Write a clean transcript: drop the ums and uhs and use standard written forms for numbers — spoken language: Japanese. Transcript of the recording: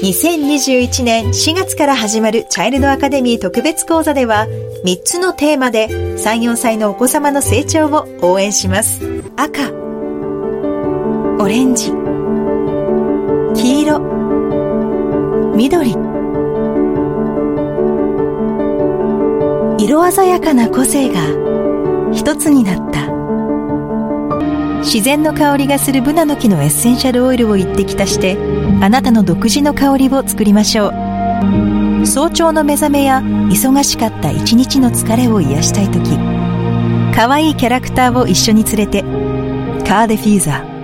2021年4月から始まるチャイルドアカデミー特別講座では3つのテーマで3、4歳のお子様の成長を応援します。赤、オレンジ、黄色、緑。色鮮やかな個性が一つになった。自然の香りがするブナの木のエッセンシャルオイルを一滴足してあなたの独自の香りを作りましょう。早朝の目覚めや忙しかった一日の疲れを癒したいとき、可愛いキャラクターを一緒に連れてカーデフューザー。